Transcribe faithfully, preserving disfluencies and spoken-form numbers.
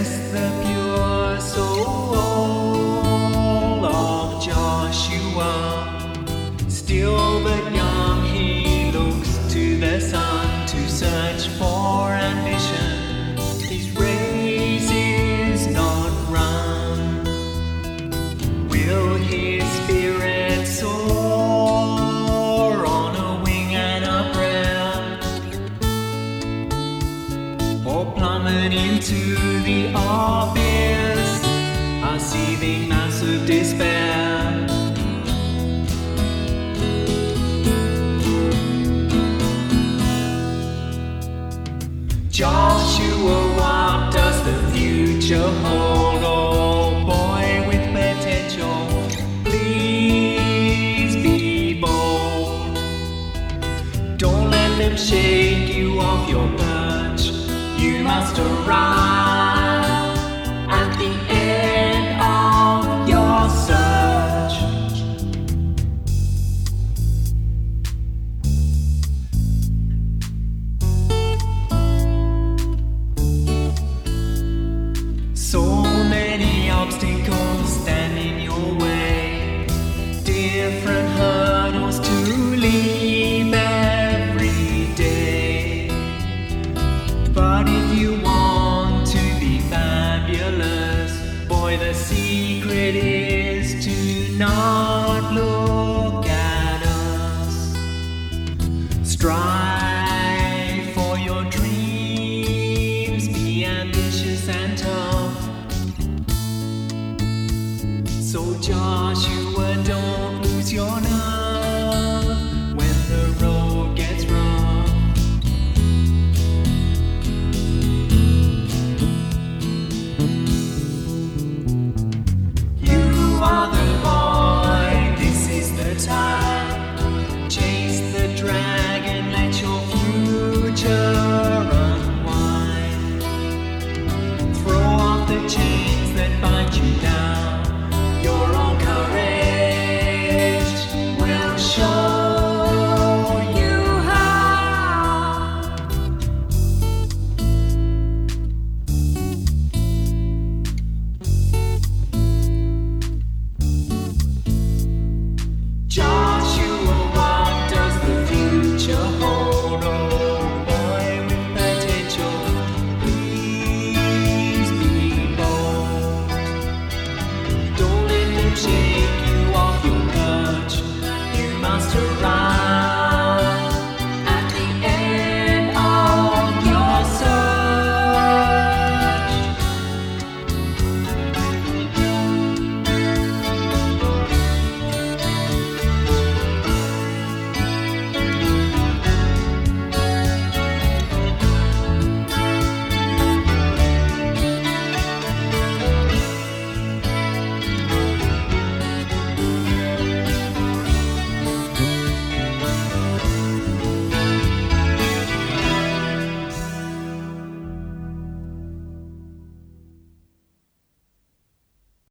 Possess the pure soul of Joshua. Still but young, he looks to the sun to search for ambition. His race is not run. Will his spirit soar on a wing and a prayer, or plummet into the abyss, a seething mass of despair? Joshua, what does the future hold? Oh boy with potential, please be bold. Don't let them shake you off your perch. You must arrive at the end of your search. So many obstacles stand in your way, different hurdles to leap every day. But if you want to be fabulous, boy, the secret is to not look at us. Strive for your dreams, be ambitious and tough. So Joshua, don't lose your nerve when the road gets rough. You are the boy, this is the time. Chase the dragon, let your future unwind. Throw off the chains